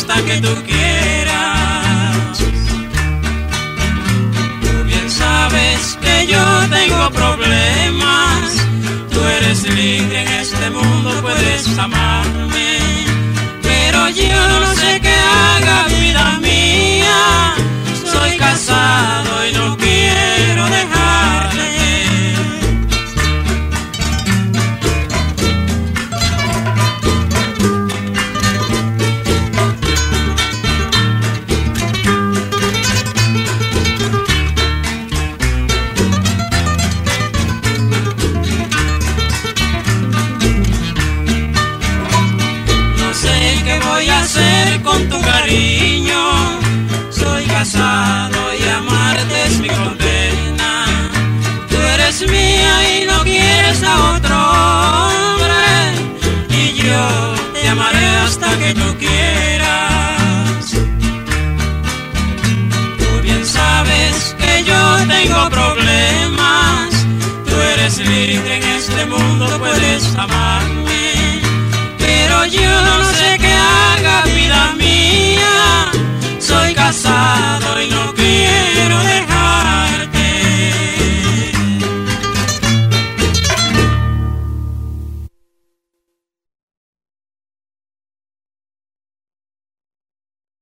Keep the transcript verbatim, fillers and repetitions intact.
hasta que tú quieras. Tú bien sabes que yo tengo problemas. Tú eres libre en este mundo, puedes amarme, pero yo no sé qué haga, vida mía. Soy casado y no quiero dejarte. ¿Qué voy a hacer con tu cariño? Soy casado y amarte es mi condena. Tú eres mía y no quieres a otro hombre, y yo te amaré hasta que tú quieras. Tú bien sabes que yo tengo problemas. Tú eres libre en este mundo, puedes amarme, pero yo no sé qué haga, vida mía.